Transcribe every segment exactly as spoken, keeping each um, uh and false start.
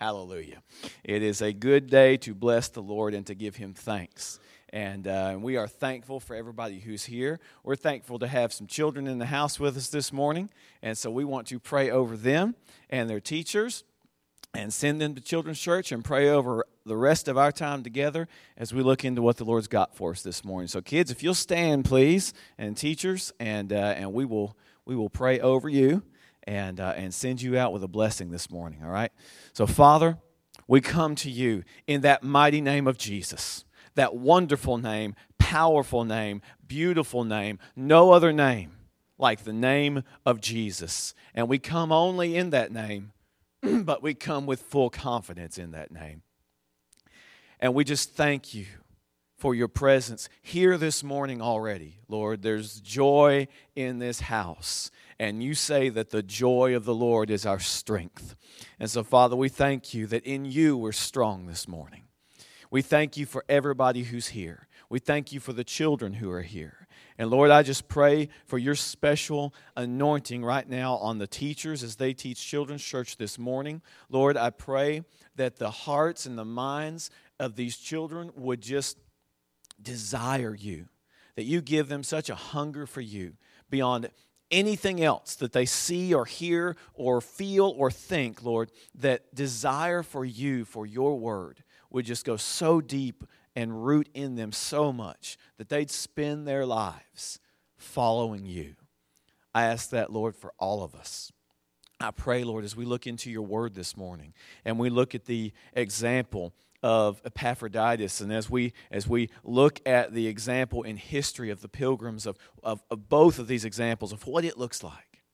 Hallelujah. It is a good day to bless the Lord and to give Him thanks. And uh, we are thankful for everybody who's here. We're thankful to have some children in the house with us this morning. And so we want to pray over them and their teachers and send them to Children's Church and pray over the rest of our time together as we look into what the Lord's got for us this morning. So kids, if you'll stand, please, and teachers, and uh, and we will we will pray over you and uh, and send you out with a blessing this morning, all right? So, Father, we come to you in that mighty name of Jesus, that wonderful name, powerful name, beautiful name, no other name like the name of Jesus. And we come only in that name, but we come with full confidence in that name. And we just thank you for your presence here this morning already, Lord. There's joy in this house. And you say that the joy of the Lord is our strength. And so, Father, we thank you that in you we're strong this morning. We thank you for everybody who's here. We thank you for the children who are here. And Lord, I just pray for your special anointing right now on the teachers as they teach Children's Church this morning. Lord, I pray that the hearts and the minds of these children would just desire you, that you give them such a hunger for you beyond anything else that they see or hear or feel or think, Lord, that desire for you, for your word, would just go so deep and root in them so much that they'd spend their lives following you. I ask that, Lord, for all of us. I pray, Lord, as we look into your word this morning and we look at the example of Epaphroditus, and as we as we look at the example in history of the pilgrims of, of, of both of these examples of what it looks like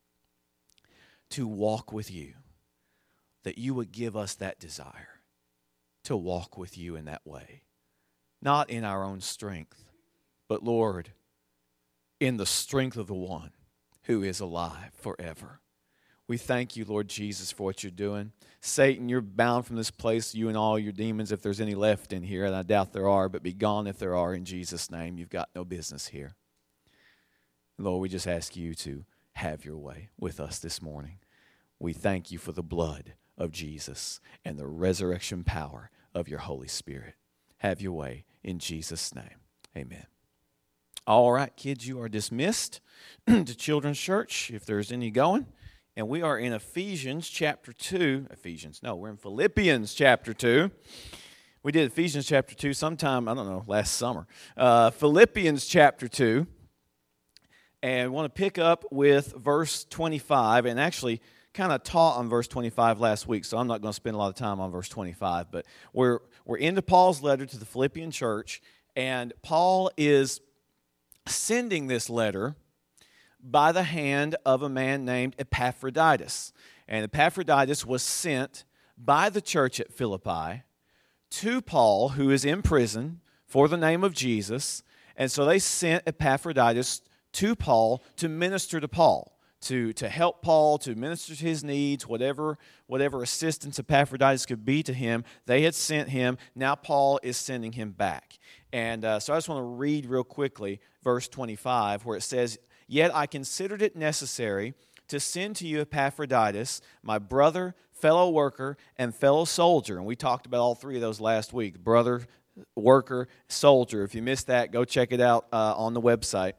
to walk with you, that you would give us that desire to walk with you in that way. Not in our own strength, but Lord, in the strength of the one who is alive forever. We thank you, Lord Jesus, for what you're doing. Satan, you're bound from this place, you and all your demons, if there's any left in here, and I doubt there are, but be gone if there are in Jesus' name. You've got no business here. Lord, we just ask you to have your way with us this morning. We thank you for the blood of Jesus and the resurrection power of your Holy Spirit. Have your way in Jesus' name. Amen. All right, kids, you are dismissed to Children's Church, if there's any going. And we are in Ephesians chapter two. Ephesians, no, we're in Philippians chapter two. We did Ephesians chapter two sometime, I don't know, last summer. Uh, Philippians chapter two. And we want to pick up with verse twenty-five. And actually kind of taught on verse twenty-five last week, so I'm not going to spend a lot of time on verse twenty-five. But we're, we're into Paul's letter to the Philippian church. And Paul is sending this letter by the hand of a man named Epaphroditus. And Epaphroditus was sent by the church at Philippi to Paul, who is in prison for the name of Jesus. And so they sent Epaphroditus to Paul to minister to Paul, to, to help Paul, to minister to his needs, whatever, whatever assistance Epaphroditus could be to him. They had sent him. Now Paul is sending him back. And uh, so I just want to read real quickly verse twenty-five, where it says, "Yet I considered it necessary to send to you Epaphroditus, my brother, fellow worker, and fellow soldier." And we talked about all three of those last week. Brother, worker, soldier. If you missed that, go check it out uh, on the website.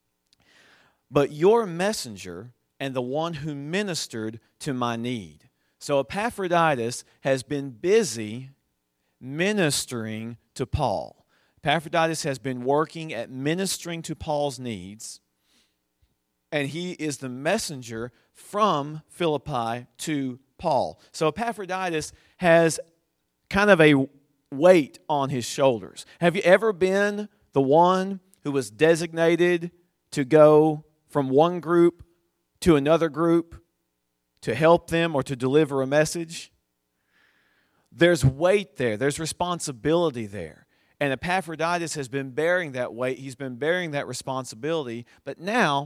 "But your messenger and the one who ministered to my need." So Epaphroditus has been busy ministering to Paul. Epaphroditus has been working at ministering to Paul's needs. And he is the messenger from Philippi to Paul. So Epaphroditus has kind of a weight on his shoulders. Have you ever been the one who was designated to go from one group to another group to help them or to deliver a message? There's weight there. There's responsibility there. And Epaphroditus has been bearing that weight. He's been bearing that responsibility. But now,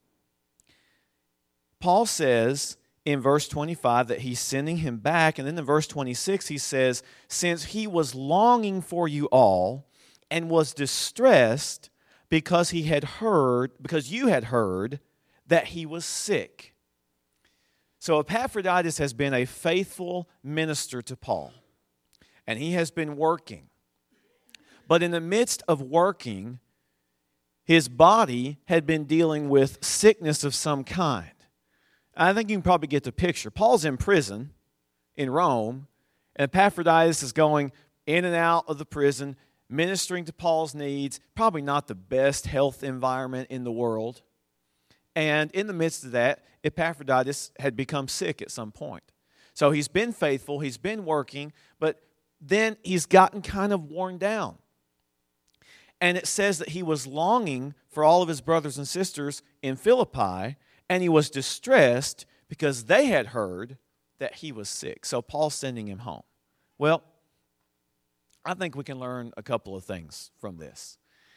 Paul says in verse twenty-five that he's sending him back. And then in verse twenty-six he says, "Since he was longing for you all and was distressed because he had heard, because you had heard that he was sick." So Epaphroditus has been a faithful minister to Paul, and he has been working. But in the midst of working, his body had been dealing with sickness of some kind. I think you can probably get the picture. Paul's in prison in Rome, and Epaphroditus is going in and out of the prison, ministering to Paul's needs, probably not the best health environment in the world. And in the midst of that, Epaphroditus had become sick at some point. So he's been faithful, he's been working, but then he's gotten kind of worn down. And it says that he was longing for all of his brothers and sisters in Philippi, and he was distressed because they had heard that he was sick. So Paul's sending him home. Well, I think we can learn a couple of things from this.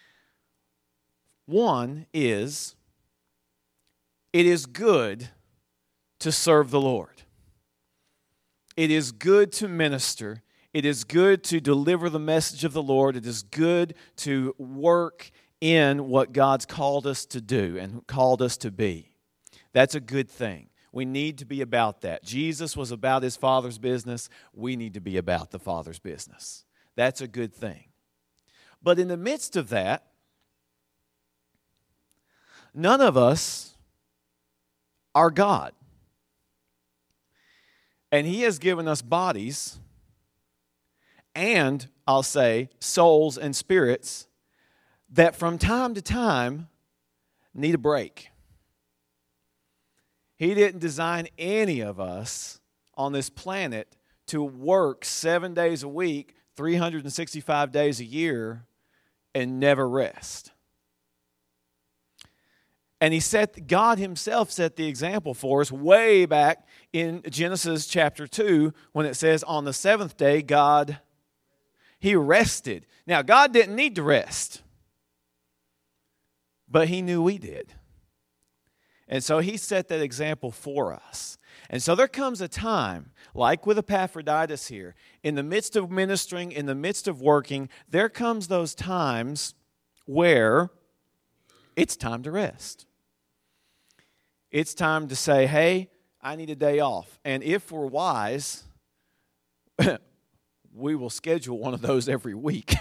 One is, it is good to serve the Lord. It is good to minister. It is good to deliver the message of the Lord. It is good to work in what God's called us to do and called us to be. That's a good thing. We need to be about that. Jesus was about his Father's business. We need to be about the Father's business. That's a good thing. But in the midst of that, none of us are God. And he has given us bodies and, I'll say, souls and spirits that from time to time need a break. He didn't design any of us on this planet to work seven days a week, three hundred sixty-five days a year, and never rest. And he set, God himself set the example for us way back in Genesis chapter two when it says, on the seventh day, God, he rested. Now, God didn't need to rest, but he knew we did. And so he set that example for us. And so there comes a time, like with Epaphroditus here, in the midst of ministering, in the midst of working, there comes those times where it's time to rest. It's time to say, hey, I need a day off. And if we're wise, we will schedule one of those every week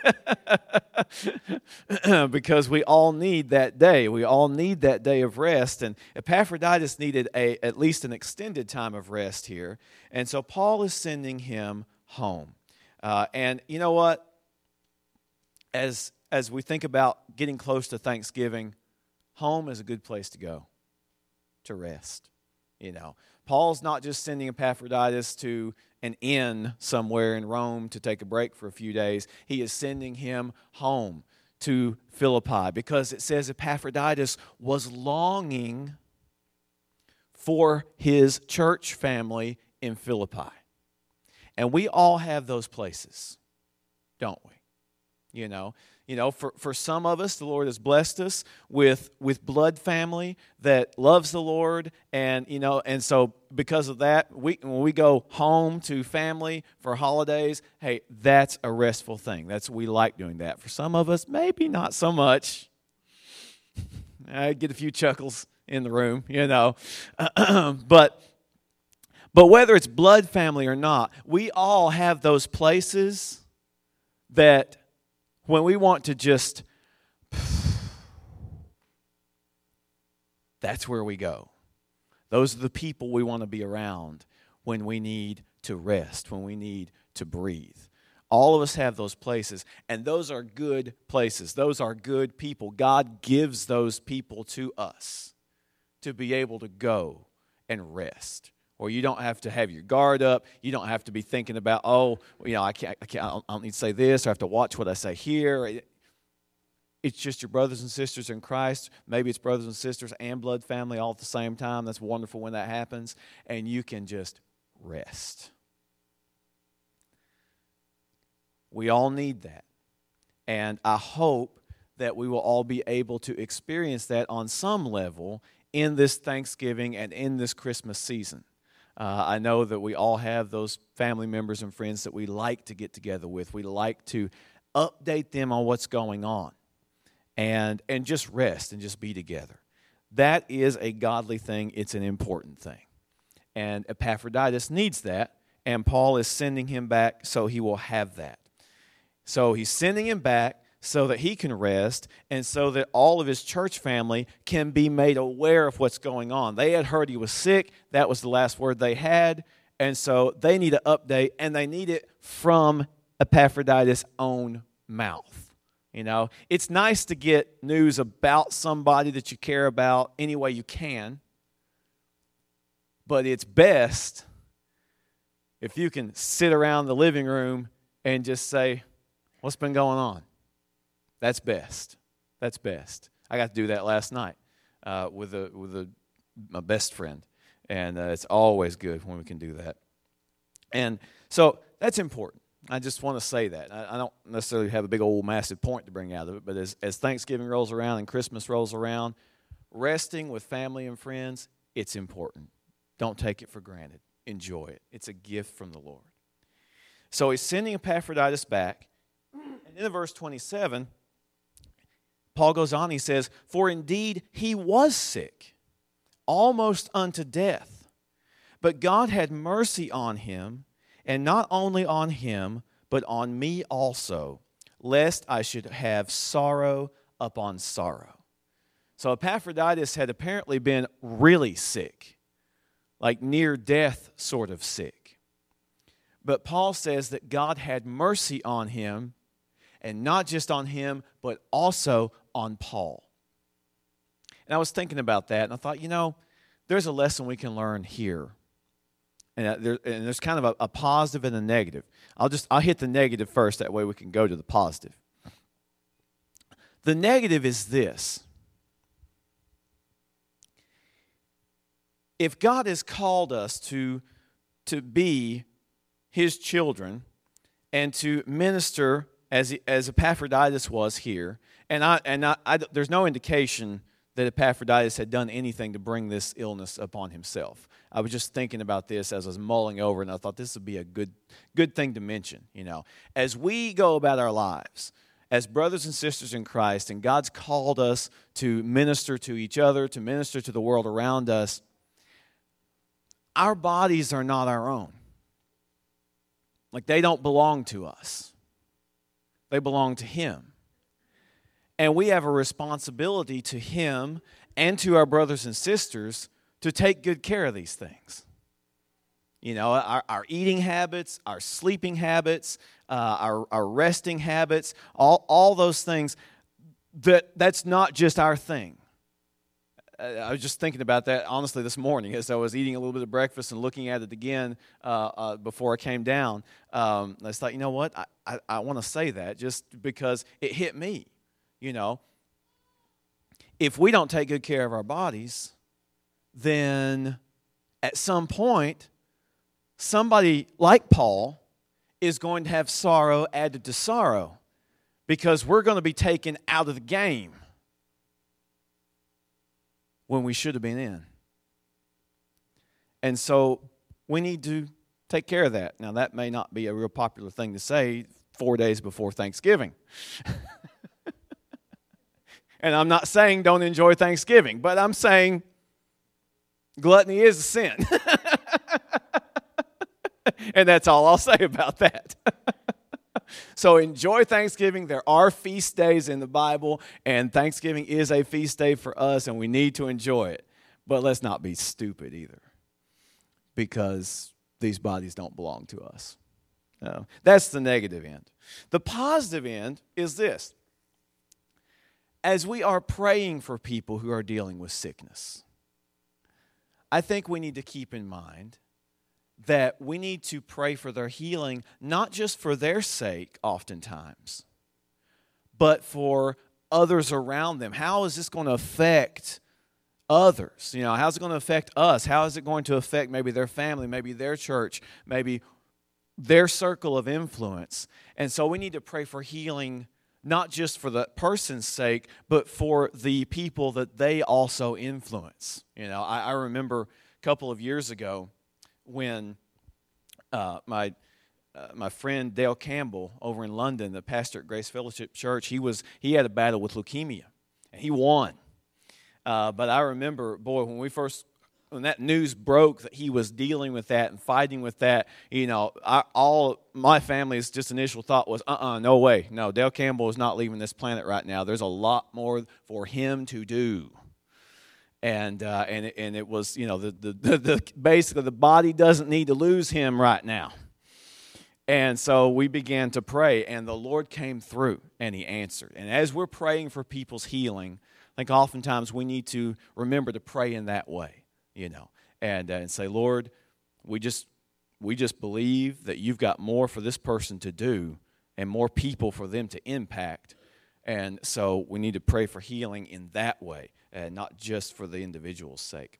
because we all need that day. We all need that day of rest. And Epaphroditus needed a, at least an extended time of rest here. And so Paul is sending him home. Uh, and you know what? As, as we think about getting close to Thanksgiving, home is a good place to go to rest. You know, Paul's not just sending Epaphroditus to an inn somewhere in Rome to take a break for a few days. He is sending him home to Philippi because it says Epaphroditus was longing for his church family in Philippi. And we all have those places, don't we? You know, you know, for, for some of us, the Lord has blessed us with, with blood family that loves the Lord. And, you know, and so because of that, we when we go home to family for holidays, hey, that's a restful thing. That's we like doing that. For some of us, maybe not so much. I get a few chuckles in the room, you know. but but whether it's blood family or not, we all have those places that when we want to just, that's where we go. Those are the people we want to be around when we need to rest, when we need to breathe. All of us have those places, and those are good places. Those are good people. God gives those people to us to be able to go and rest. Or you don't have to have your guard up. You don't have to be thinking about, oh, you know, I can't, I can't, I don't, I don't need to say this, or I have to watch what I say here. It's just your brothers and sisters in Christ. Maybe it's brothers and sisters and blood family all at the same time. That's wonderful when that happens. And you can just rest. We all need that. And I hope that we will all be able to experience that on some level in this Thanksgiving and in this Christmas season. Uh, I know that we all have those family members and friends that we like to get together with. We like to update them on what's going on and, and just rest and just be together. That is a godly thing. It's an important thing. And Epaphroditus needs that, and Paul is sending him back so he will have that. So he's sending him back so that he can rest and so that all of his church family can be made aware of what's going on. They had heard he was sick. That was the last word they had. And so they need an update, and they need it from Epaphroditus' own mouth. You know, it's nice to get news about somebody that you care about any way you can, but it's best if you can sit around the living room and just say, what's been going on? That's best. That's best. I got to do that last night uh, with a with a my best friend. And uh, it's always good when we can do that. And so that's important. I just want to say that. I, I don't necessarily have a big old massive point to bring out of it, but as, as Thanksgiving rolls around and Christmas rolls around, resting with family and friends, it's important. Don't take it for granted. Enjoy it. It's a gift from the Lord. So he's sending Epaphroditus back. And in verse twenty-seven, Paul goes on, he says, "For indeed he was sick, almost unto death. But God had mercy on him, and not only on him, but on me also, lest I should have sorrow upon sorrow." So Epaphroditus had apparently been really sick, like near death sort of sick. But Paul says that God had mercy on him, and not just on him, but also on Paul. And I was thinking about that, and I thought, you know, there's a lesson we can learn here. And, there, and there's kind of a, a positive and a negative. I'll just I'll hit the negative first, that way we can go to the positive. The negative is this. If God has called us to, to be his children and to minister as, as Epaphroditus was here, and I and I, I, there's no indication that Epaphroditus had done anything to bring this illness upon himself. I was just thinking about this as I was mulling over, and I thought this would be a good good thing to mention. You know, as we go about our lives as brothers and sisters in Christ, and God's called us to minister to each other, to minister to the world around us, our bodies are not our own. Like, they don't belong to us. They belong to Him. And we have a responsibility to Him and to our brothers and sisters to take good care of these things. You know, our, our eating habits, our sleeping habits, uh, our, our resting habits, all, all those things, that that's not just our thing. I was just thinking about that, honestly, this morning as I was eating a little bit of breakfast and looking at it again uh, uh, before I came down. Um, I just thought, you know what, I, I, I want to say that just because it hit me. You know, if we don't take good care of our bodies, then at some point, somebody like Paul is going to have sorrow added to sorrow, because we're going to be taken out of the game when we should have been in. And so we need to take care of that. Now, that may not be a real popular thing to say four days before Thanksgiving. And I'm not saying don't enjoy Thanksgiving, but I'm saying gluttony is a sin. And that's all I'll say about that. So enjoy Thanksgiving. There are feast days in the Bible, and Thanksgiving is a feast day for us, and we need to enjoy it. But let's not be stupid either, because these bodies don't belong to us. No, that's the negative end. The positive end is this. As we are praying for people who are dealing with sickness, I think we need to keep in mind that we need to pray for their healing, not just for their sake oftentimes, but for others around them. How is this going to affect others? You know, how's it going to affect us? How is it going to affect maybe their family, maybe their church, maybe their circle of influence? And so we need to pray for healing, not just for the person's sake, but for the people that they also influence. You know, I, I remember a couple of years ago when uh, my uh, my friend Dale Campbell over in London, the pastor at Grace Fellowship Church, he was he had a battle with leukemia, and he won. Uh, but I remember, boy, when we first when that news broke that he was dealing with that and fighting with that, you know, I, all my family's just initial thought was, uh-uh, no way. No, Dale Campbell is not leaving this planet right now. There's a lot more for him to do. And uh, and, it, and it was, you know, the, the, the, the basically the body doesn't need to lose him right now. And so we began to pray, and the Lord came through, and he answered. And as we're praying for people's healing, I think oftentimes we need to remember to pray in that way. You know, and uh, and say, Lord, we just we just believe that you've got more for this person to do and more people for them to impact, and so we need to pray for healing in that way, and not just for the individual's sake.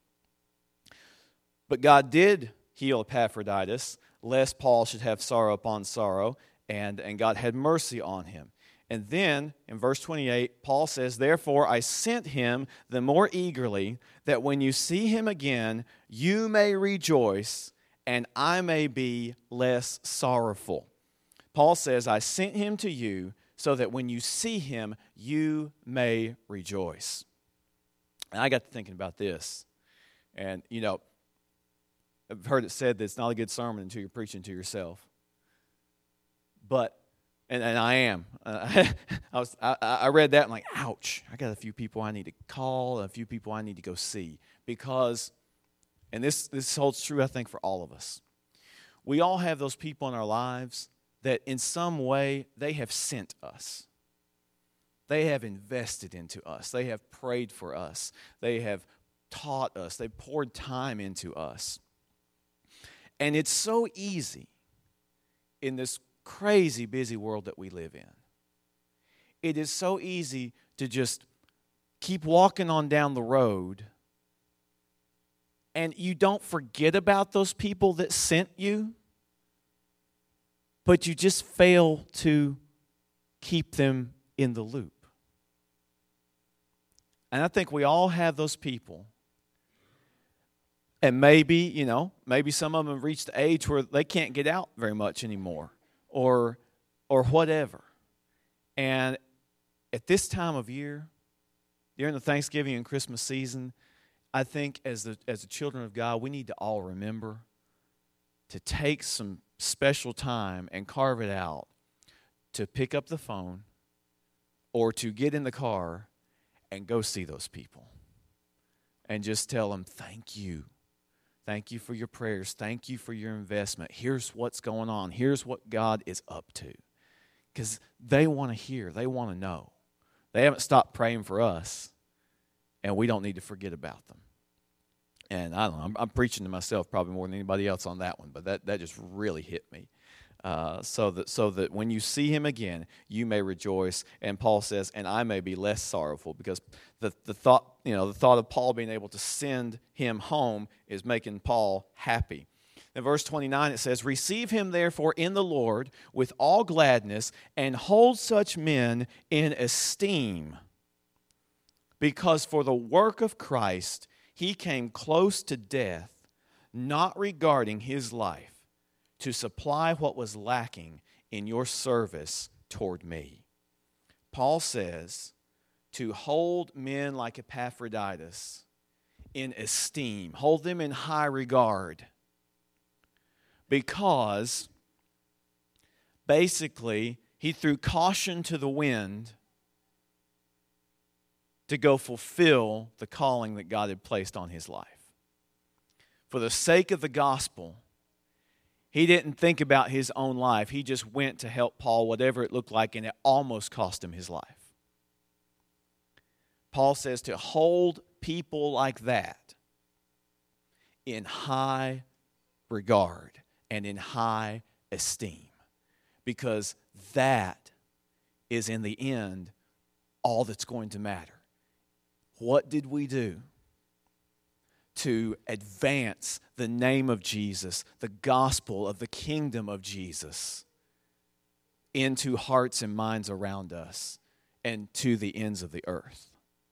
But God did heal Epaphroditus, lest Paul should have sorrow upon sorrow, and and God had mercy on him. And then, in verse twenty-eight, Paul says, therefore I sent him the more eagerly, that when you see him again, you may rejoice, and I may be less sorrowful. Paul says, I sent him to you, so that when you see him, you may rejoice. And I got to thinking about this. And, you know, I've heard it said that it's not a good sermon until you're preaching to yourself. But And, and I am. Uh, I was. I, I read that and I'm like, ouch! I got a few people I need to call, and a few people I need to go see, because, and this this holds true, I think, for all of us. We all have those people in our lives that, in some way, they have sent us. They have invested into us. They have prayed for us. They have taught us. They poured time into us, and it's so easy in this crazy busy world that we live in. It is so easy to just keep walking on down the road, and you don't forget about those people that sent you, but you just fail to keep them in the loop. And I think we all have those people. And maybe, you know, maybe some of them have reached the age where they can't get out very much anymore. Or, or whatever. And at this time of year, during the Thanksgiving and Christmas season, I think as the as the children of God, we need to all remember to take some special time and carve it out to pick up the phone or to get in the car and go see those people and just tell them, thank you. Thank you for your prayers. Thank you for your investment. Here's what's going on. Here's what God is up to. Because they want to hear. They want to know. They haven't stopped praying for us, and we don't need to forget about them. And I don't know. I'm, I'm preaching to myself probably more than anybody else on that one, but that, that just really hit me. Uh, so that so that when you see him again, you may rejoice. And Paul says, and I may be less sorrowful, because the, the thought, you know, the thought of Paul being able to send him home is making Paul happy. In verse twenty-nine, it says, receive him therefore in the Lord with all gladness, and hold such men in esteem, because for the work of Christ he came close to death, not regarding his life, to supply what was lacking in your service toward me. Paul says to hold men like Epaphroditus in esteem, hold them in high regard, because basically he threw caution to the wind to go fulfill the calling that God had placed on his life. For the sake of the gospel, he didn't think about his own life. He just went to help Paul, whatever it looked like, and it almost cost him his life. Paul says to hold people like that in high regard and in high esteem, because that is in the end all that's going to matter. What did we do to advance the name of Jesus, the gospel of the kingdom of Jesus, into hearts and minds around us and to the ends of the earth?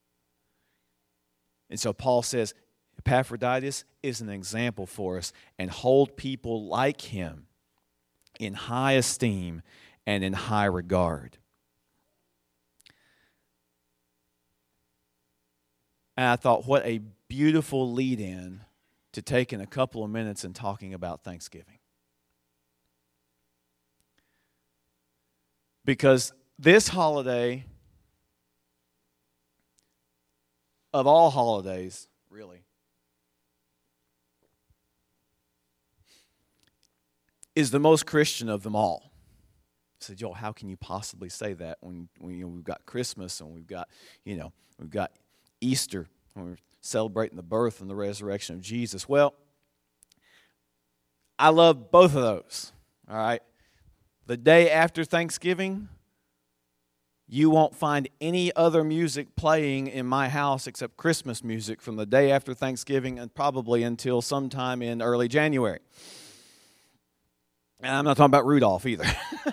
And so Paul says, Epaphroditus is an example for us, and hold people like him in high esteem and in high regard. And I thought, what a beautiful lead-in to taking a couple of minutes and talking about Thanksgiving. Because this holiday, of all holidays, really, is the most Christian of them all. I said, Joel, how can you possibly say that when, when you know, we've got Christmas and we've got, you know, we've got Easter, and we're celebrating the birth and the resurrection of Jesus? Well, I love both of those, all right? The day after Thanksgiving, you won't find any other music playing in my house except Christmas music from the day after Thanksgiving and probably until sometime in early January. And I'm not talking about Rudolph either.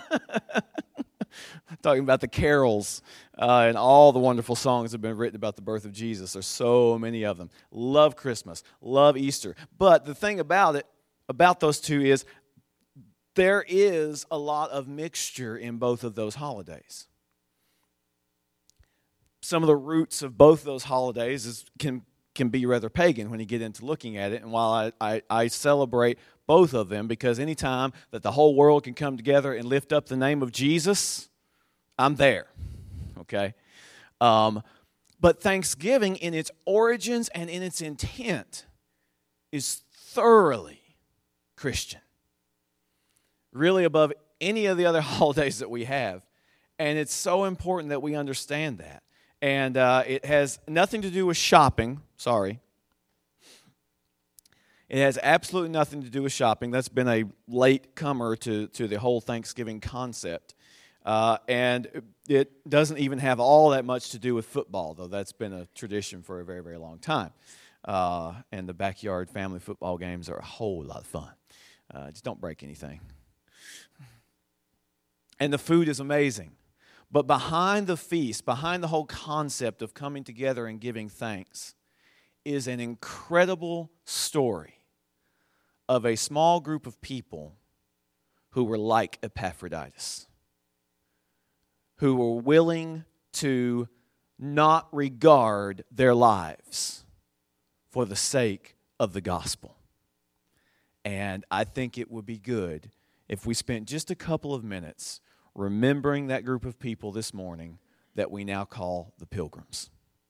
I'm talking about the carols uh, and all the wonderful songs that have been written about the birth of Jesus. There's so many of them. Love Christmas. Love Easter. But the thing about it, about those two is there is a lot of mixture in both of those holidays. Some of the roots of both of those holidays is, can can be rather pagan when you get into looking at it. And while I, I, I celebrate both of them, because anytime that the whole world can come together and lift up the name of Jesus, I'm there, okay? Um, but Thanksgiving in its origins and in its intent is thoroughly Christian. Really above any of the other holidays that we have. And it's so important that we understand that. And uh, it has nothing to do with shopping. Sorry. It has absolutely nothing to do with shopping. That's been a late comer to, to the whole Thanksgiving concept. Uh, and it doesn't even have all that much to do with football, though that's been a tradition for a very, very long time. Uh, and the backyard family football games are a whole lot of fun. Uh, just don't break anything. And the food is amazing. But behind the feast, behind the whole concept of coming together and giving thanks, is an incredible story of a small group of people who were like Epaphroditus, who were willing to not regard their lives for the sake of the gospel. And I think it would be good if we spent just a couple of minutes remembering that group of people this morning that we now call the Pilgrims.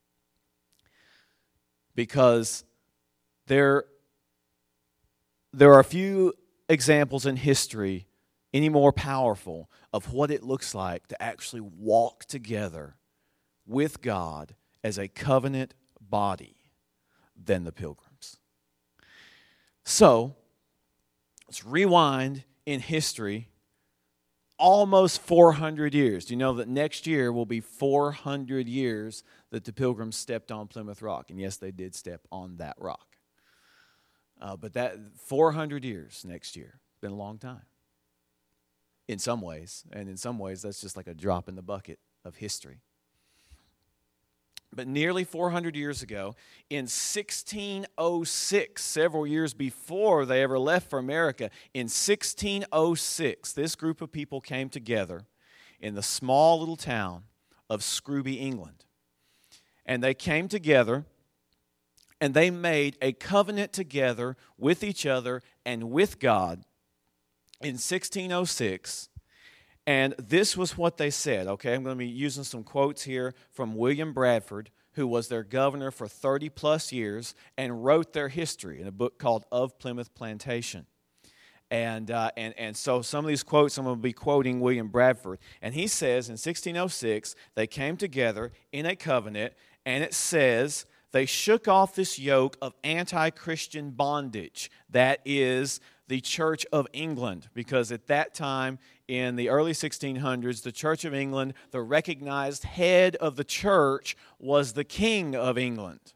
Because there, there are a few examples in history any more powerful of what it looks like to actually walk together with God as a covenant body than the Pilgrims. So, let's rewind in history almost four hundred years. Do you know that next year will be four hundred years that the Pilgrims stepped on Plymouth Rock? And yes, they did step on that rock. Uh, but that four hundred years next year. It's been a long time. In some ways. And in some ways, that's just like a drop in the bucket of history. But nearly four hundred years ago, in sixteen oh six, several years before they ever left for America, in sixteen oh six, this group of people came together in the small little town of Scrooby, England. And they came together and they made a covenant together with each other and with God in sixteen oh six. And this was what they said, okay? I'm going to be using some quotes here from William Bradford, who was their governor for thirty plus years and wrote their history in a book called Of Plymouth Plantation. And, uh, and, and so some of these quotes, I'm going to be quoting William Bradford. And he says in sixteen oh six, they came together in a covenant, and it says they shook off this yoke of anti-Christian bondage. That is the Church of England, because at that time, in the early sixteen hundreds, the Church of England, the recognized head of the church was the King of England.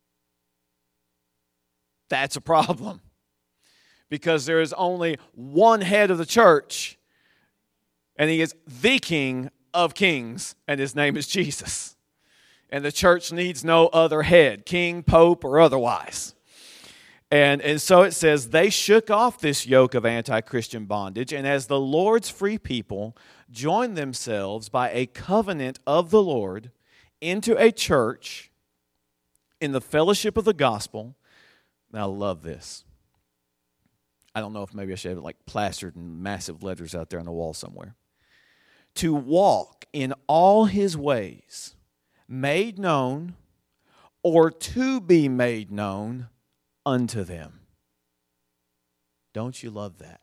That's a problem, because there is only one head of the church, and he is the King of kings, and his name is Jesus. And the church needs no other head, king, pope, or otherwise. And, and so it says, they shook off this yoke of anti-Christian bondage, and as the Lord's free people joined themselves by a covenant of the Lord into a church in the fellowship of the gospel. And I love this. I don't know if maybe I should have it like plastered in massive letters out there on the wall somewhere. To walk in all his ways, made known, or to be made known unto them. Don't you love that?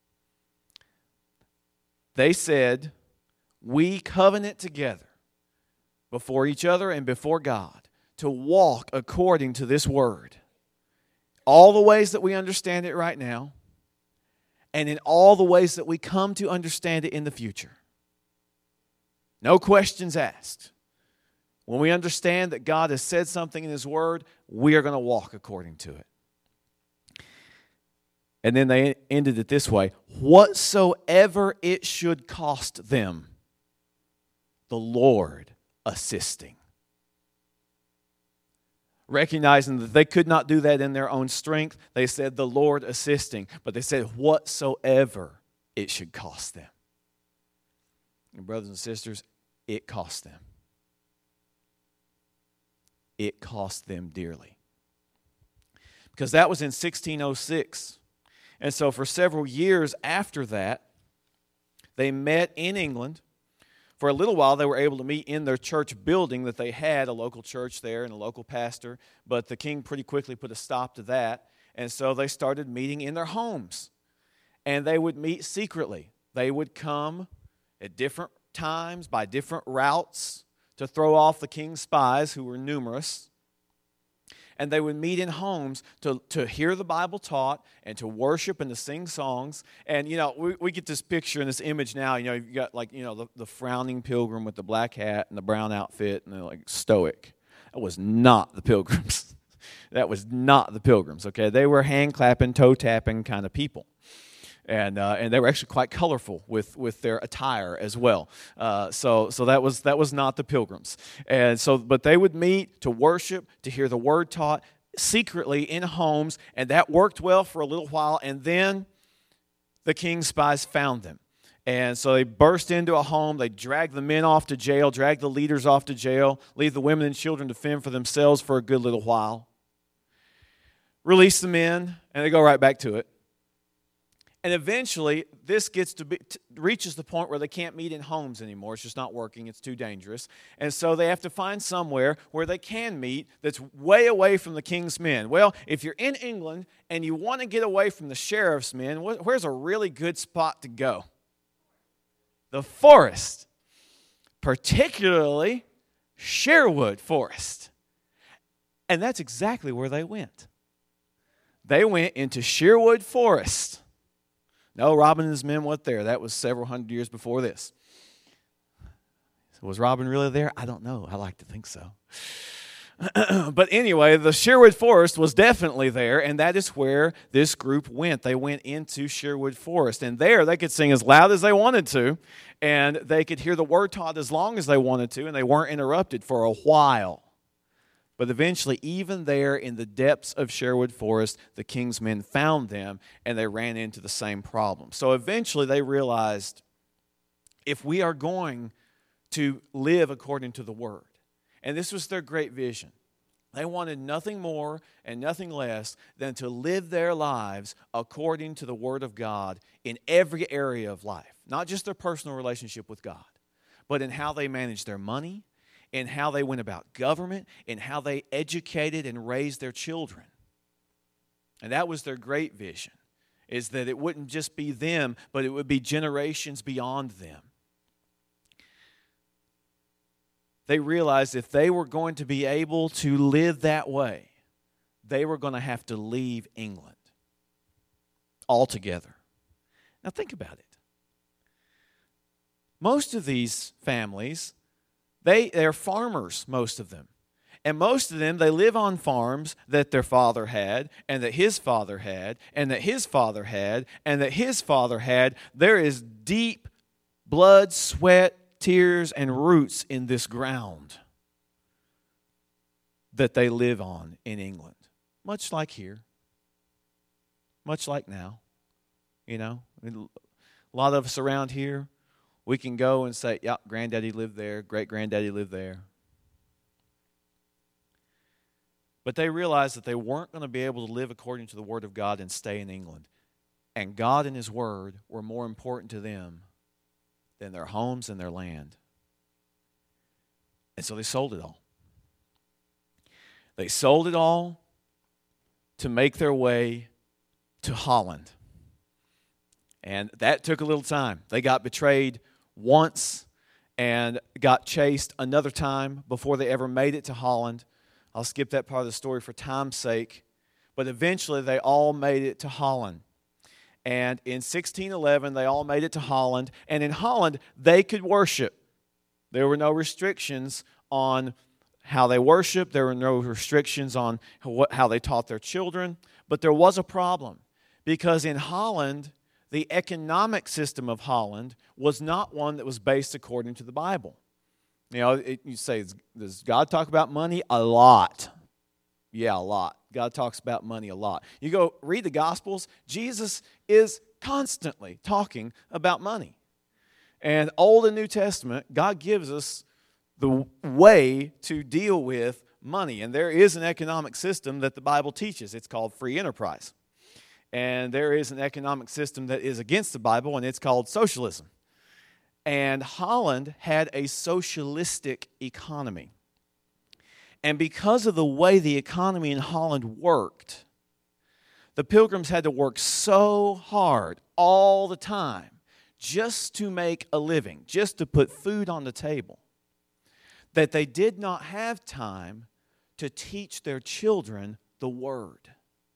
They said, we covenant together before each other and before God to walk according to this word. All the ways that we understand it right now, and in all the ways that we come to understand it in the future. No questions asked. When we understand that God has said something in His Word, we are going to walk according to it. And then they ended it this way. Whatsoever it should cost them, the Lord assisting. Recognizing that they could not do that in their own strength, they said the Lord assisting. But they said whatsoever it should cost them. And brothers and sisters, it cost them. It cost them dearly. Because that was in sixteen oh six. And so for several years after that, they met in England. For a little while, they were able to meet in their church building that they had, a local church there and a local pastor. But the king pretty quickly put a stop to that. And so they started meeting in their homes. And they would meet secretly. They would come at different times by different routes to throw off the king's spies, who were numerous. And they would meet in homes to, to hear the Bible taught and to worship and to sing songs. And, you know, we, we get this picture and this image now. You know, you've got, like, you know, the, the frowning pilgrim with the black hat and the brown outfit and they're, like, stoic. That was not the pilgrims. That was not the pilgrims, okay? They were hand-clapping, toe-tapping kind of people. And uh, and they were actually quite colorful with, with their attire as well. Uh, so so that was that was not the pilgrims. And so but they would meet to worship, to hear the word taught secretly in homes, and that worked well for a little while. And then the king's spies found them. And so they burst into a home. They dragged the men off to jail, dragged the leaders off to jail, leave the women and children to fend for themselves for a good little while. Release the men, and they go right back to it. And eventually, this gets to be t- reaches the point where they can't meet in homes anymore. It's just not working. It's too dangerous. And so they have to find somewhere where they can meet that's way away from the king's men. Well, if you're in England and you want to get away from the sheriff's men, wh- where's a really good spot to go? The forest. Particularly Sherwood Forest. And that's exactly where they went. They went into Sherwood Forest. No, Robin and his men weren't there. That was several hundred years before this. So was Robin really there? I don't know. I like to think so. But anyway, the Sherwood Forest was definitely there, and that is where this group went. They went into Sherwood Forest, and there they could sing as loud as they wanted to, and they could hear the word taught as long as they wanted to, and they weren't interrupted for a while. But eventually, even there in the depths of Sherwood Forest, the king's men found them, and they ran into the same problem. So eventually they realized, if we are going to live according to the Word, and this was their great vision, they wanted nothing more and nothing less than to live their lives according to the Word of God in every area of life. Not just their personal relationship with God, but in how they managed their money, in how they went about government, in how they educated and raised their children. And that was their great vision, is that it wouldn't just be them, but it would be generations beyond them. They realized if they were going to be able to live that way, they were going to have to leave England altogether. Now think about it. Most of these families, They, they're farmers, most of them. And most of them, they live on farms that their father had, and that his father had, and that his father had, and that his father had. There is deep blood, sweat, tears, and roots in this ground that they live on in England. Much like here. Much like now. You know, a lot of us around here, we can go and say, yeah, granddaddy lived there, great-granddaddy lived there. But they realized that they weren't going to be able to live according to the Word of God and stay in England. And God and His Word were more important to them than their homes and their land. And so they sold it all. They sold it all to make their way to Holland. And that took a little time. They got betrayed once and got chased another time before they ever made it to Holland. I'll skip that part of the story for time's sake. But eventually they all made it to Holland. And in sixteen eleven, they all made it to Holland. And in Holland, they could worship. There were no restrictions on how they worshiped. There were no restrictions on how they taught their children. But there was a problem. Because in Holland, the economic system of Holland was not one that was based according to the Bible. You know, it, you say, does God talk about money? A lot. Yeah, a lot. God talks about money a lot. You go read the Gospels, Jesus is constantly talking about money. And Old and New Testament, God gives us the way to deal with money. And there is an economic system that the Bible teaches. It's called free enterprise. And there is an economic system that is against the Bible, and it's called socialism. And Holland had a socialistic economy. And because of the way the economy in Holland worked, the Pilgrims had to work so hard all the time just to make a living, just to put food on the table, that they did not have time to teach their children the Word.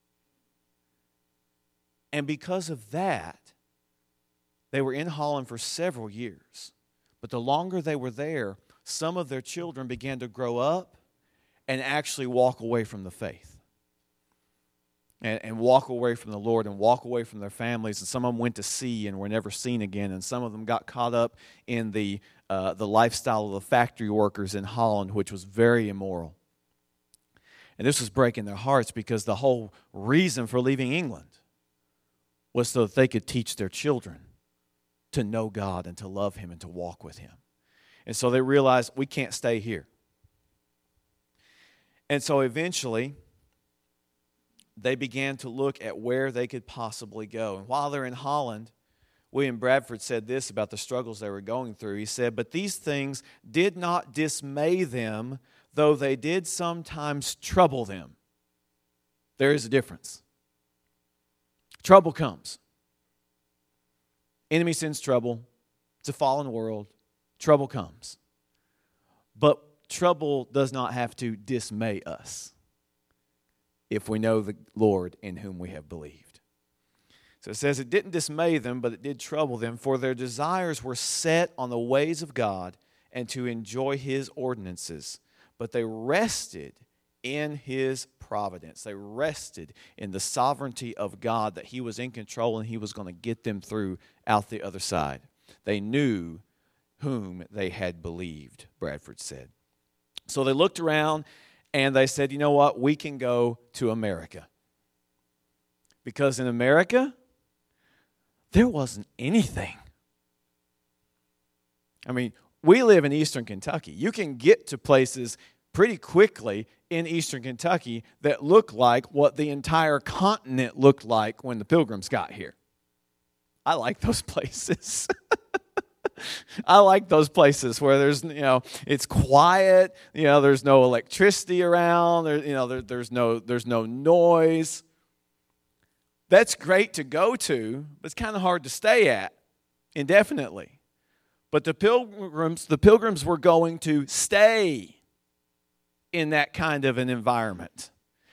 And because of that, they were in Holland for several years. But the longer they were there, some of their children began to grow up and actually walk away from the faith. And, and walk away from the Lord and walk away from their families. And some of them went to sea and were never seen again. And some of them got caught up in the, uh, the lifestyle of the factory workers in Holland, which was very immoral. And this was breaking their hearts because the whole reason for leaving England was so that they could teach their children to know God and to love Him and to walk with Him. And so they realized, we can't stay here. And so eventually, they began to look at where they could possibly go. And while they're in Holland, William Bradford said this about the struggles they were going through. He said, "But these things did not dismay them, though they did sometimes trouble them." There is a difference. Trouble comes. Enemy sends trouble. It's a fallen world. Trouble comes. But trouble does not have to dismay us if we know the Lord in whom we have believed. So it says it didn't dismay them, but it did trouble them, for their desires were set on the ways of God and to enjoy His ordinances. But they rested in His providence. They rested in the sovereignty of God, that He was in control and He was going to get them through out the other side. They knew whom they had believed, Bradford said. So they looked around and they said, you know what, we can go to America. Because in America, there wasn't anything. I mean, we live in eastern Kentucky. You can get to places pretty quickly in eastern Kentucky that look like what the entire continent looked like when the Pilgrims got here. I like those places. I like those places where there's, you know, it's quiet, you know, there's no electricity around, there, you know, there, there's no there's no noise. That's great to go to, but it's kind of hard to stay at indefinitely. But the pilgrims, the pilgrims were going to stay in that kind of an environment.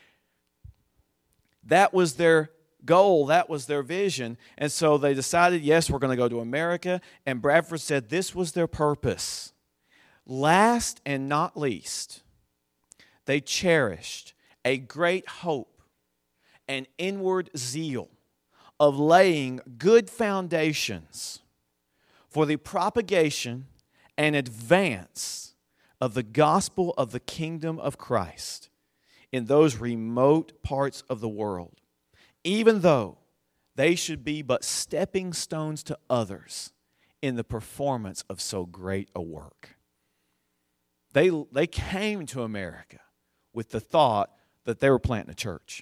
That was their goal. That was their vision. And so they decided, yes, we're going to go to America. And Bradford said this was their purpose. Last and not least, they cherished a great hope and inward zeal of laying good foundations for the propagation and advance of the gospel of the kingdom of Christ in those remote parts of the world, even though they should be but stepping stones to others in the performance of so great a work. They, they came to America with the thought that they were planting a church.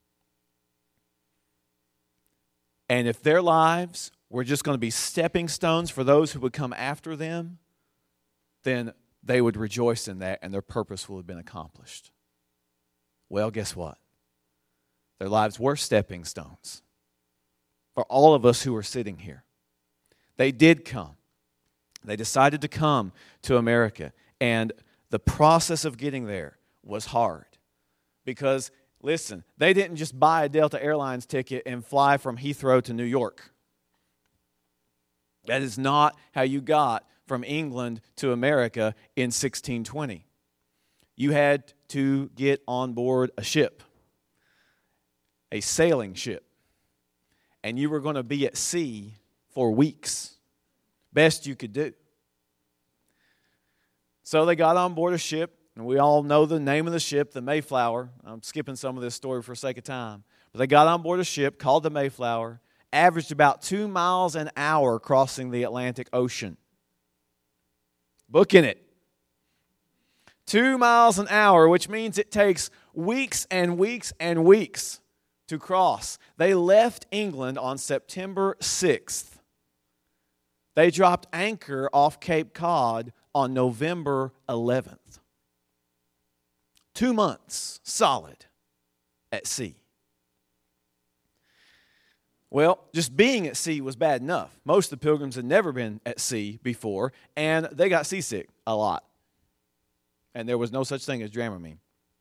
And if their lives were just going to be stepping stones for those who would come after them, then they would rejoice in that and their purpose will have been accomplished. Well, guess what? Their lives were stepping stones for all of us who are sitting here. They did come. They decided to come to America. And the process of getting there was hard. Because, listen, they didn't just buy a Delta Airlines ticket and fly from Heathrow to New York. That is not how you got from England to America in sixteen twenty. You had to get on board a ship, a sailing ship, and you were going to be at sea for weeks, best you could do. So they got on board a ship, and we all know the name of the ship, the Mayflower. I'm skipping some of this story for the sake of time. But they got on board a ship called the Mayflower, averaged about two miles an hour crossing the Atlantic Ocean. Booking it. Two miles an hour, which means it takes weeks and weeks and weeks to cross. They left England on September sixth. They dropped anchor off Cape Cod on November eleventh. Two months solid at sea. Well, just being at sea was bad enough. Most of the pilgrims had never been at sea before, and they got seasick a lot. And there was no such thing as Dramamine.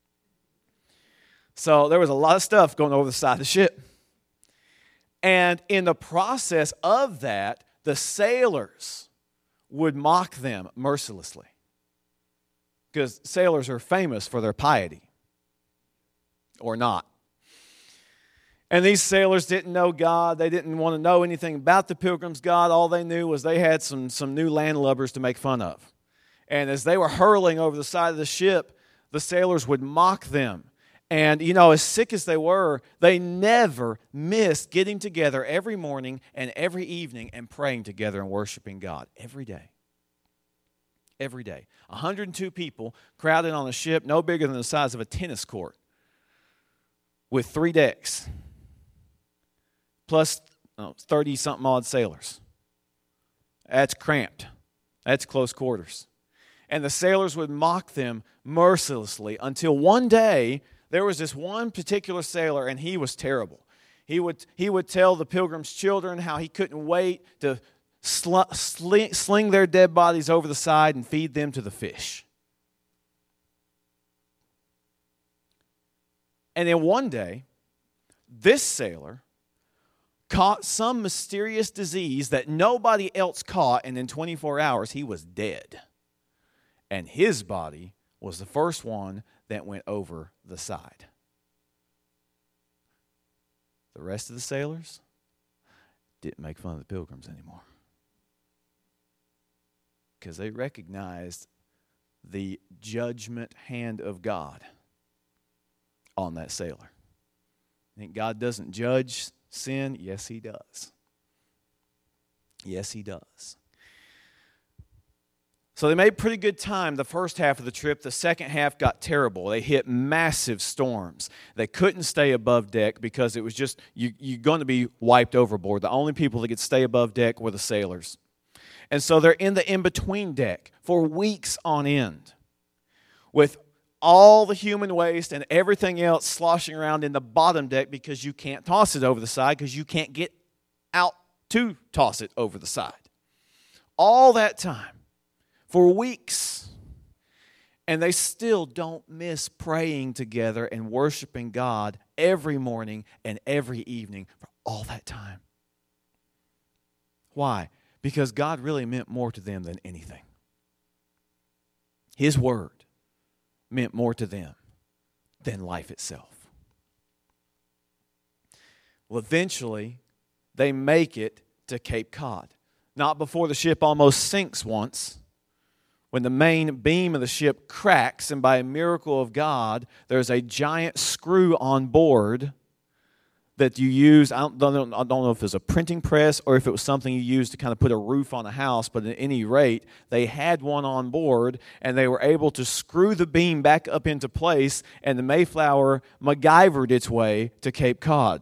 So there was a lot of stuff going over the side of the ship. And in the process of that, the sailors would mock them mercilessly. Because sailors are famous for their piety. Or not. And these sailors didn't know God. They didn't want to know anything about the pilgrims' God. All they knew was they had some, some new landlubbers to make fun of. And as they were hurling over the side of the ship, the sailors would mock them. And, you know, as sick as they were, they never missed getting together every morning and every evening and praying together and worshiping God every day. Every day. one hundred two people crowded on a ship no bigger than the size of a tennis court with three decks. Plus thirty-something odd sailors. That's cramped. That's close quarters. And the sailors would mock them mercilessly until one day there was this one particular sailor, and he was terrible. He would, he would tell the pilgrims' children how he couldn't wait to sl- sling, sling their dead bodies over the side and feed them to the fish. And then one day, this sailor caught some mysterious disease that nobody else caught, and in twenty-four hours he was dead. And his body was the first one that went over the side. The rest of the sailors didn't make fun of the pilgrims anymore. Because they recognized the judgment hand of God on that sailor. I think God doesn't judge sin? Yes, He does. Yes, He does. So they made pretty good time the first half of the trip. The second half got terrible. They hit massive storms. They couldn't stay above deck because it was just, you, you're going to be wiped overboard. The only people that could stay above deck were the sailors. And so they're in the in-between deck for weeks on end with all the human waste and everything else sloshing around in the bottom deck because you can't toss it over the side because you can't get out to toss it over the side. All that time. For weeks. And they still don't miss praying together and worshiping God every morning and every evening for all that time. Why? Because God really meant more to them than anything. His word meant more to them than life itself. Well, eventually, they make it to Cape Cod. Not before the ship almost sinks once. When the main beam of the ship cracks, and by a miracle of God, there's a giant screw on board that you use. I don't, don't, know, I don't know if it was a printing press or if it was something you used to kind of put a roof on a house, but at any rate, they had one on board, and they were able to screw the beam back up into place, and the Mayflower MacGyvered its way to Cape Cod.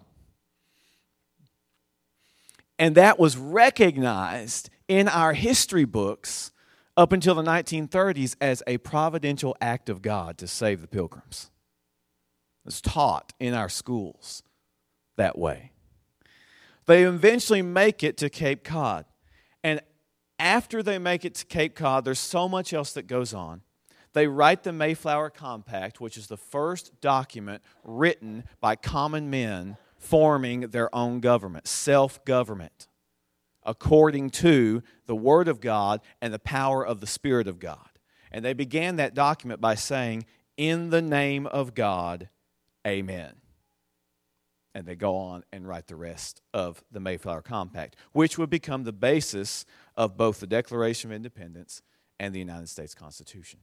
And that was recognized in our history books up until the nineteen thirties as a providential act of God to save the Pilgrims. It was taught in our schools that way. They eventually make it to Cape Cod. And after they make it to Cape Cod, there's so much else that goes on. They write the Mayflower Compact, which is the first document written by common men forming their own government, self-government, according to the Word of God and the power of the Spirit of God. And they began that document by saying, "In the name of God, amen." And they go on and write the rest of the Mayflower Compact, which would become the basis of both the Declaration of Independence and the United States Constitution.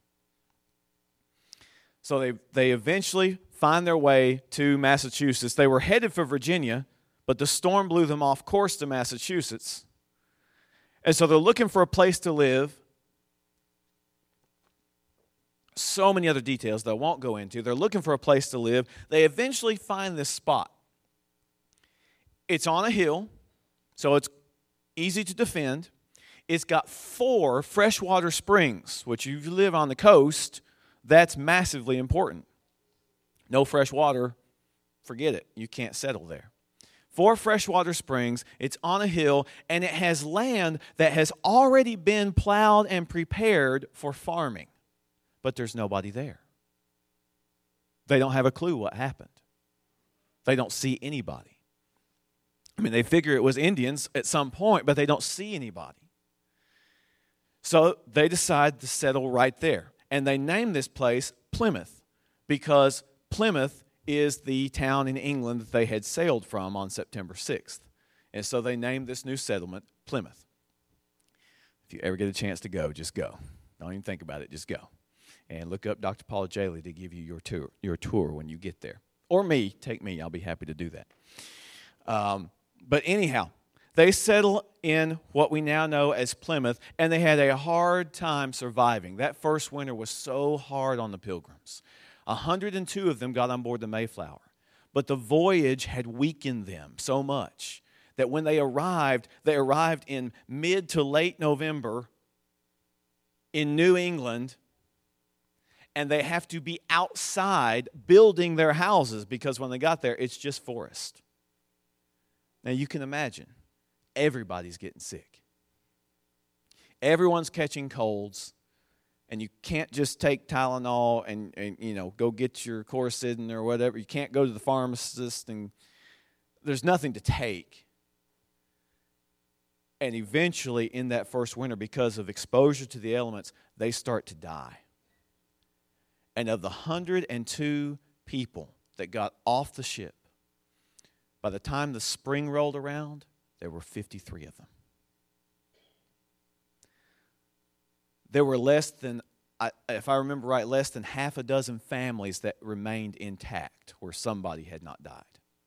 So they, they eventually find their way to Massachusetts. They were headed for Virginia, but the storm blew them off course to Massachusetts. And so they're looking for a place to live. So many other details that I won't go into. They're looking for a place to live. They eventually find this spot. It's on a hill, so it's easy to defend. It's got four freshwater springs, which if you live on the coast, that's massively important. No fresh water, forget it. You can't settle there. Four freshwater springs, it's on a hill, and it has land that has already been plowed and prepared for farming. But there's nobody there. They don't have a clue what happened. They don't see anybody. I mean, they figure it was Indians at some point, but they don't see anybody. So they decide to settle right there. And they name this place Plymouth because Plymouth is the town in England that they had sailed from on September sixth. And so they named this new settlement Plymouth. If you ever get a chance to go, just go. Don't even think about it, just go. And look up Doctor Paula Jaley to give you your tour, your tour when you get there. Or me, take me, I'll be happy to do that. Um, but anyhow, they settle in what we now know as Plymouth, and they had a hard time surviving. That first winter was so hard on the Pilgrims. one hundred two of them got on board the Mayflower, but the voyage had weakened them so much that when they arrived, they arrived in mid to late November in New England, and they have to be outside building their houses because when they got there, it's just forest. Now you can imagine, everybody's getting sick. Everyone's catching colds, and you can't just take Tylenol and, and you know go get your Coricidin or whatever. You can't go to the pharmacist, and there's nothing to take. And eventually, in that first winter, because of exposure to the elements, they start to die. And of the one hundred two people that got off the ship, by the time the spring rolled around, there were fifty-three of them. There were less than, if I remember right, less than half a dozen families that remained intact where somebody had not died.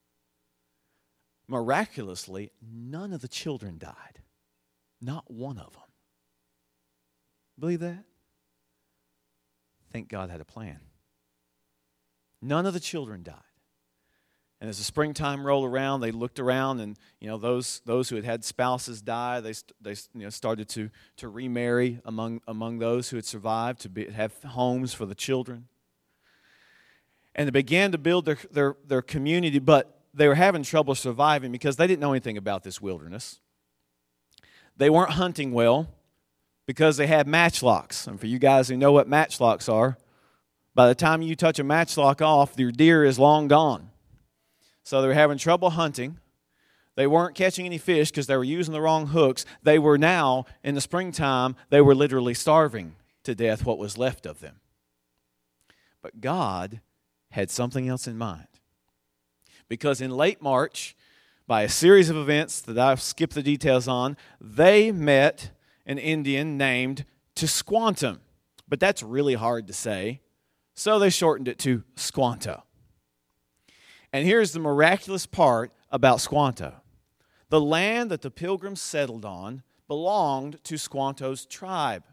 Miraculously, none of the children died. Not one of them. Believe that? Thank God had a plan. None of the children died. And as the springtime rolled around, they looked around, and you know those those who had had spouses die, they they you know started to to remarry among among those who had survived to be, have homes for the children. And they began to build their their their community, but they were having trouble surviving because they didn't know anything about this wilderness. They weren't hunting well because they had matchlocks. And for you guys who know what matchlocks are, by the time you touch a matchlock off, your deer is long gone. So they were having trouble hunting. They weren't catching any fish because they were using the wrong hooks. They were now, in the springtime, they were literally starving to death what was left of them. But God had something else in mind. Because in late March, by a series of events that I've skipped the details on, they met an Indian named Tisquantum. But that's really hard to say, so they shortened it to Squanto. And here's the miraculous part about Squanto. The land that the Pilgrims settled on belonged to Squanto's tribe.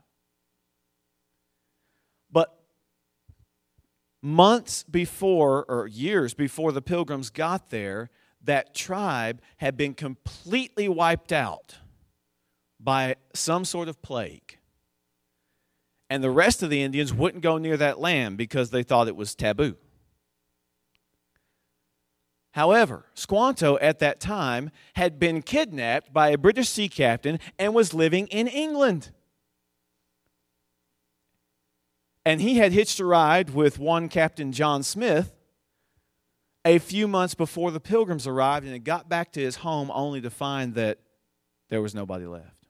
But months before, or years before the Pilgrims got there, that tribe had been completely wiped out by some sort of plague. And the rest of the Indians wouldn't go near that land because they thought it was taboo. However, Squanto at that time had been kidnapped by a British sea captain and was living in England. And he had hitched a ride with one Captain John Smith a few months before the Pilgrims arrived, and had got back to his home only to find that there was nobody left.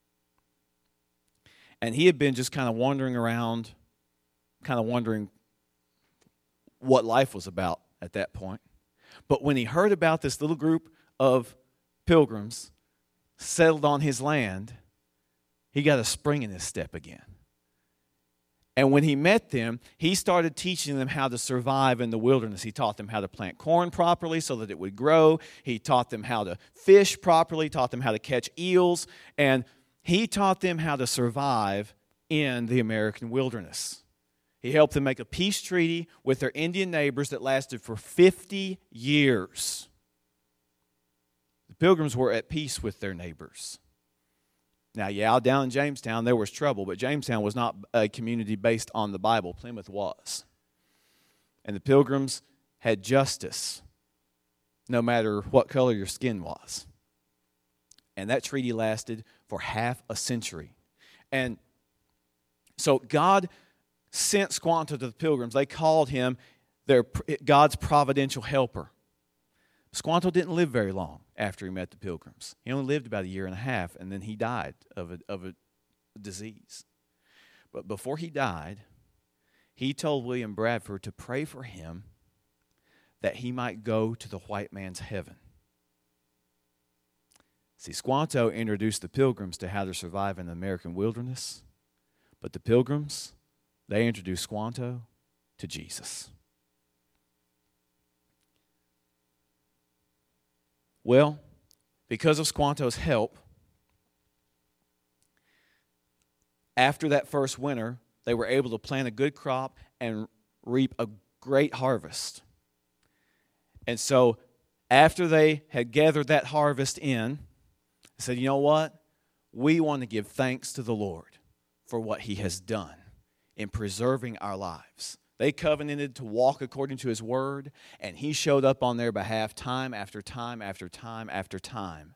And he had been just kind of wandering around, kind of wondering what life was about at that point. But when he heard about this little group of pilgrims settled on his land, he got a spring in his step again. And when he met them, he started teaching them how to survive in the wilderness. He taught them how to plant corn properly so that it would grow. He taught them how to fish properly, taught them how to catch eels, and he taught them how to survive in the American wilderness. He helped them make a peace treaty with their Indian neighbors that lasted for fifty years. The Pilgrims were at peace with their neighbors. Now, yeah, down in Jamestown there was trouble, but Jamestown was not a community based on the Bible. Plymouth was. And the Pilgrims had justice no matter what color your skin was. And that treaty lasted for half a century. And so God sent Squanto to the Pilgrims. They called him their God's providential helper. Squanto didn't live very long after he met the Pilgrims. He only lived about a year and a half, and then he died of a, of a disease. But before he died, he told William Bradford to pray for him that he might go to the white man's heaven. See, Squanto introduced the Pilgrims to how to survive in the American wilderness, but the Pilgrims, they introduced Squanto to Jesus. Well, because of Squanto's help, after that first winter, they were able to plant a good crop and reap a great harvest. And so, after they had gathered that harvest in, they said, you know what? We want to give thanks to the Lord for what He has done in preserving our lives. They covenanted to walk according to His word, and He showed up on their behalf time after time after time after time.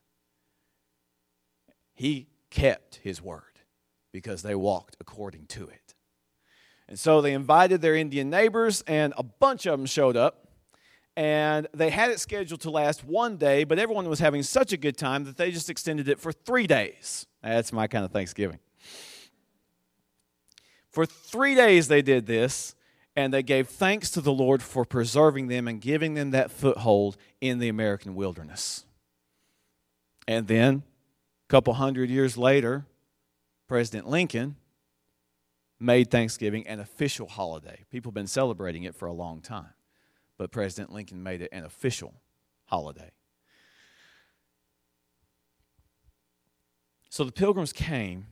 He kept His word because they walked according to it. And so they invited their Indian neighbors, and a bunch of them showed up. And they had it scheduled to last one day, but everyone was having such a good time that they just extended it for three days. That's my kind of Thanksgiving. For three days they did this, and they gave thanks to the Lord for preserving them and giving them that foothold in the American wilderness. And then, a couple hundred years later, President Lincoln made Thanksgiving an official holiday. People have been celebrating it for a long time, but President Lincoln made it an official holiday. So the Pilgrims came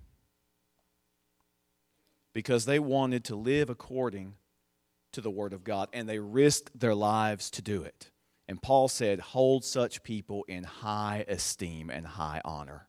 because they wanted to live according to the Word of God, and they risked their lives to do it. And Paul said, hold such people in high esteem and high honor.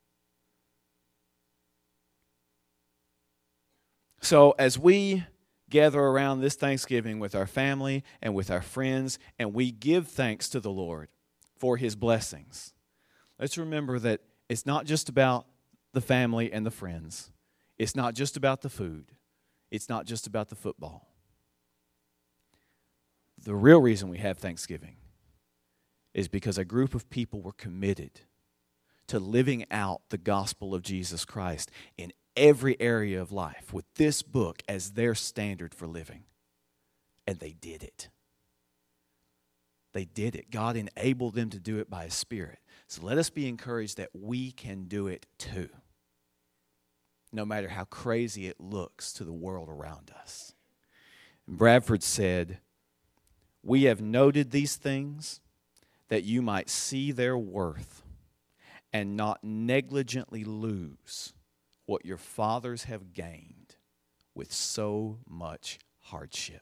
So as we gather around this Thanksgiving with our family and with our friends, and we give thanks to the Lord for His blessings, let's remember that it's not just about the family and the friends. It's not just about the food. It's not just about the football. The real reason we have Thanksgiving is because a group of people were committed to living out the gospel of Jesus Christ in every area of life with this book as their standard for living. And they did it. They did it. God enabled them to do it by His Spirit. So let us be encouraged that we can do it too, no matter how crazy it looks to the world around us. And Bradford said, we have noted these things that you might see their worth and not negligently lose what your fathers have gained with so much hardship.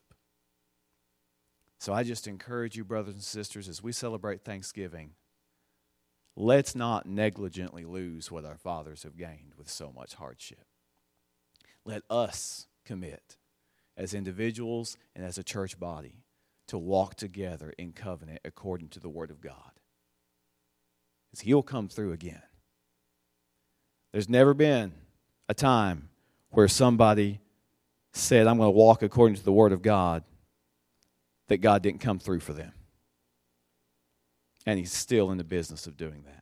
So I just encourage you, brothers and sisters, as we celebrate Thanksgiving, let's not negligently lose what our fathers have gained with so much hardship. Let us commit as individuals and as a church body to walk together in covenant according to the Word of God. Because He'll come through again. There's never been a time where somebody said, I'm going to walk according to the Word of God, that God didn't come through for them. And He's still in the business of doing that.